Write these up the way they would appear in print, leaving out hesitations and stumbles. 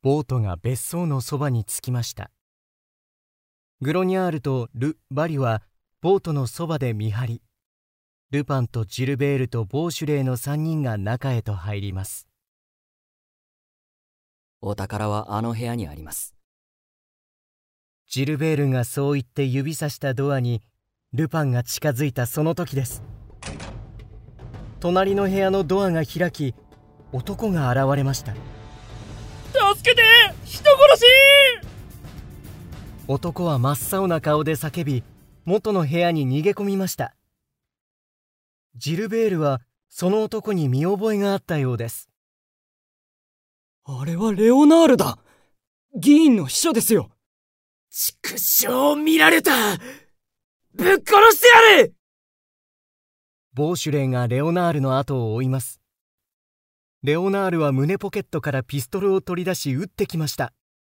ボートが別荘のそばに着きました。グロニャールとル・バリはボートのそばで見張り、ルパンとジルベールとボーシュレーの3人が中へと入ります。 お宝はあの部屋にあります。 ジルベールがそう言って指さしたドアにルパンが近づいたその時です。隣の部屋のドアが開き、男が現れました。 助けて、人殺し！ 男は真っ青な顔で叫び、元の部屋に逃げ込みました。ジルベールはその男に見覚えがあったようです。 あれはレオナールだ。議員の秘書ですよ。 畜生、見られた！ぶっ殺してやる！ ボーシュレーがレオナールの後を追います。レオナールは胸ポケットからピストルを取り出し撃ってきました。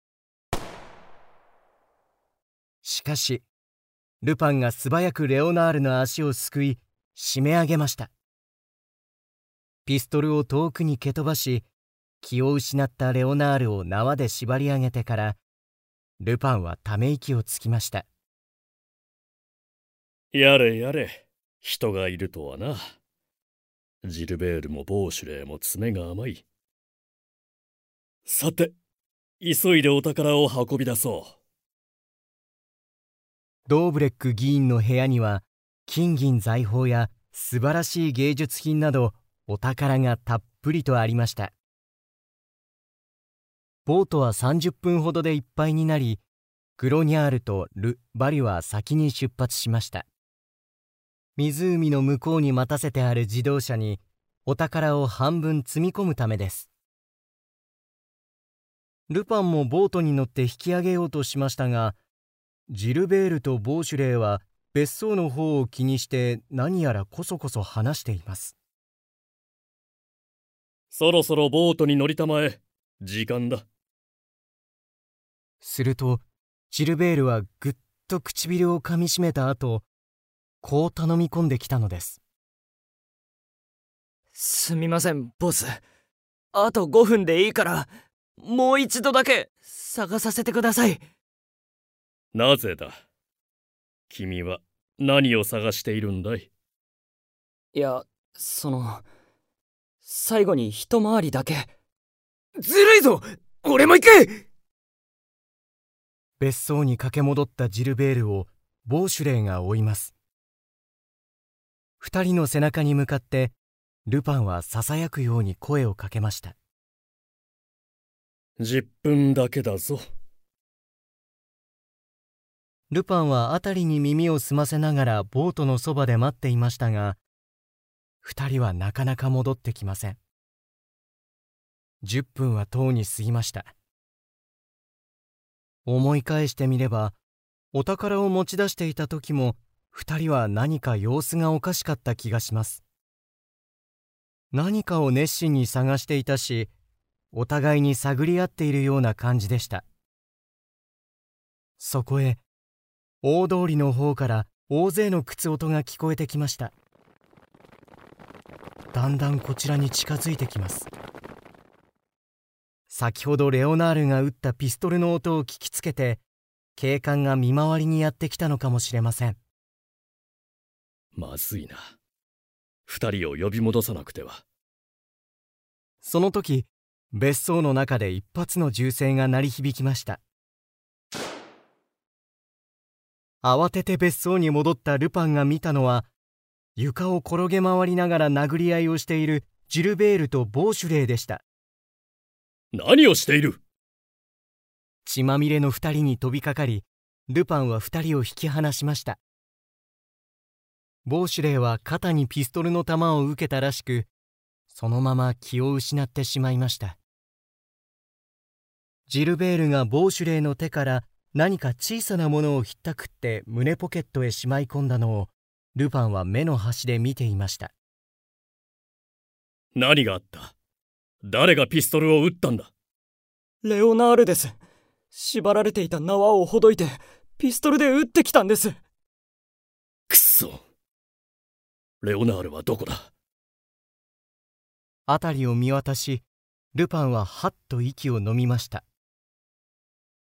しかしルパンが素早くレオナールの足をすくい締め上げました。ピストルを遠くに蹴飛ばし、気を失ったレオナールを縄で縛り上げてからルパンはため息をつきました。 やれやれ、人がいるとはな。ジルベールもボーシュレーも爪が甘い。さて、急いでお宝を運び出そう。 ドーブレック議員の部屋には金銀財宝や素晴らしい芸術品などお宝がたっぷりとありました。ボートは30分ほどでいっぱいになり、グロニャールとル・バリは先に出発しました。湖の向こうに待たせてある自動車にお宝を半分積み込むためです。ルパンもボートに乗って引き上げようとしましたが、ジルベールとボーシュレーは別荘の方を気にして何やらこそこそ話しています。 そろそろボートに乗りたまえ。時間だ。 するとジルベールはぐっと唇をかみしめた後、こう頼み込んできたのです。 すみません、ボス。あと5分でいいからもう一度だけ探させてください。 なぜだ？君は何を探しているんだい？ いや、最後に一回りだけ。 ずるいぞ！俺も行く！ 別荘に駆け戻ったジルベールをボーシュレーが追います。二人の背中に向かってルパンはささやくように声をかけました。 10分だけだぞ。 ルパンは辺りに耳を澄ませながらボートのそばで待っていましたが、二人はなかなか戻ってきません。10分はとうに過ぎました。思い返してみれば、お宝を持ち出していた時も二人は何か様子がおかしかった気がします。何かを熱心に探していたし、お互いに探り合っているような感じでした。そこへ大通りの方から大勢の靴音が聞こえてきました。だんだんこちらに近づいてきます。先ほどレオナールが撃ったピストルの音を聞きつけて、警官が見回りにやってきたのかもしれません。 まずいな。二人を呼び戻さなくては。 その時、別荘の中で一発の銃声が鳴り響きました。慌てて別荘に戻ったルパンが見たのは、床を転げ回りながら殴り合いをしているジルベールとボーシュレーでした。 何をしている？ 血まみれの二人に飛びかかり、ルパンは二人を引き離しました。ボーシュレーは肩にピストルの弾を受けたらしく、そのまま気を失ってしまいました。ジルベールがボーシュレーの手から何か小さなものをひったくって胸ポケットへしまい込んだのをルパンは目の端で見ていました。 何があった？誰がピストルを撃ったんだ？ レオナールです。縛られていた縄をほどいてピストルで撃ってきたんです。 くっそ。レオナールはどこだ？ 辺りを見渡し、ルパンははっと息を飲みました。